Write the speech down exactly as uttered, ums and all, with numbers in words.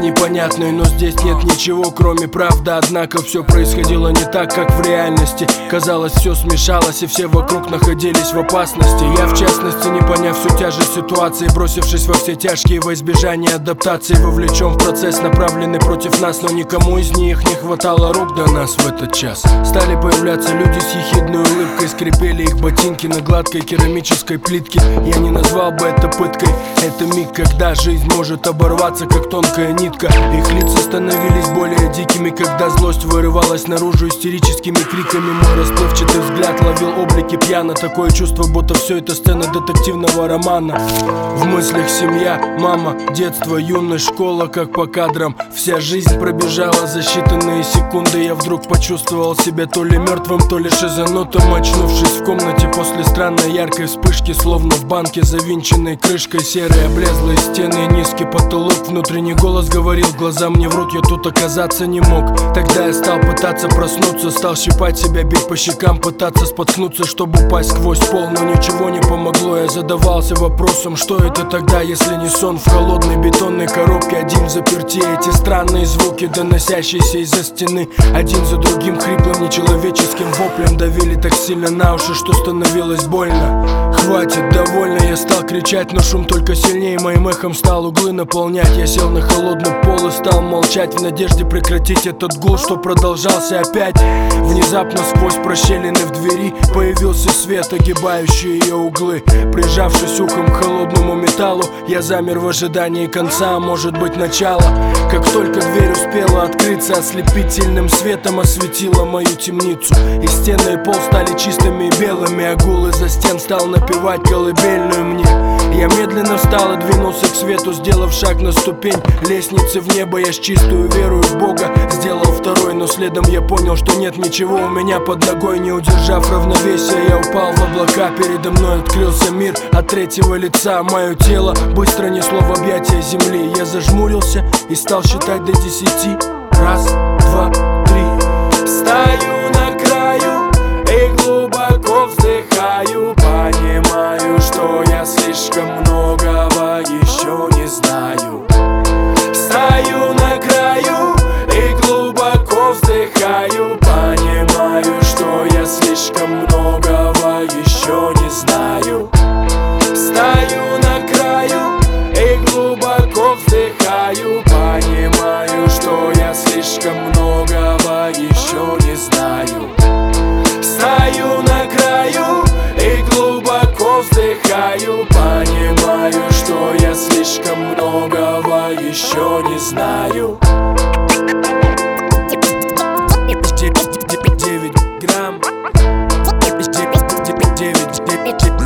непонятной, но здесь нет ничего, кроме правды. Однако все происходило не так, как в реальности. Казалось, все смешалось, и все вокруг находились в опасности. Я, в частности, не поняв всю тяжесть ситуации, бросившись во все тяжкие во избежание адаптации, вовлечен в процесс, направленный против нас, но никому из них не хватало рук до нас в этот час. Стали появляться люди с ехидной улыбкой, скрипели их ботинки на гладкой керамической плитке. Я не назвал бы это пыткой, это миг, когда жизнь может оборваться, как тонкая нитка. Их лица становились более дикими, когда злость вырывалась наружу истерическими криками. Мой расплывчатый взгляд ловил облики пьяно, такое чувство, будто все это сцена детективного романа. В мыслях семья, мама, детство, юность, школа, как по кадрам. Вся жизнь пробежала за считанные секунды. Я вдруг почувствовал себя то ли мертвым, то ли шизанутым, очнувшись в комнате после странной яркой вспышки, словно в банке, завинченной крышкой. Серые облезлые стены, низкий потолок. Внутренний голос говорил, глаза мне врут, я тут оказаться не мог. Тогда я стал пытаться проснуться, стал щипать себя, бить по щекам, пытаться споткнуться, чтобы упасть сквозь пол, но ничего не помогло. Я задавался вопросом, что это тогда, если не сон в холодной бетонной коробке, один в заперти. Эти странные звуки, доносящиеся из-за стены, один за другим хриплым нечеловеческим воплем, давили так сильно на уши, что становилось больно. Хватит, довольно, я стал кричать, но шум только сильнее моим эхом стал углы наполнять. Я сел на холодный пол и стал молчать, в надежде прекратить этот гул, что продолжался опять. Внезапно сквозь прощелины в двери появился свет, огибающий ее углы. Прижавшись ухом к холодному металлу, я замер в ожидании конца, а может быть начала. Как только дверь успела открыться, ослепительным светом осветила мою темницу. И стены и пол стали чистыми и белыми, а гул из-за стен стал напевать колыбельную мне. Я медленно встал и двинулся к свету, сделав шаг на ступень лестницы в небо. Я с чистую верою в Бога сделал второй, но следом я понял, что нет ничего у меня под ногой. Не удержав равновесия, я упал в облака. Передо мной открылся мир от третьего лица. Мое тело быстро несло в объятия земли. Я зажмурился и стал считать до десяти. Раз, два, три. Стою на краю и глубоко вздыхаю. Понимаю, что я слишком многого еще не знаю. Стою на краю и глубоко вздыхаю. Понимаю, что я слишком многого еще не знаю. Стою на краю и глубоко вздыхаю. Понимаю, что я слишком многого еще не знаю. Стою на краю и глубоко вздыхаю. Понимаю, что я слишком многого еще не знаю. Девять грамм. Девять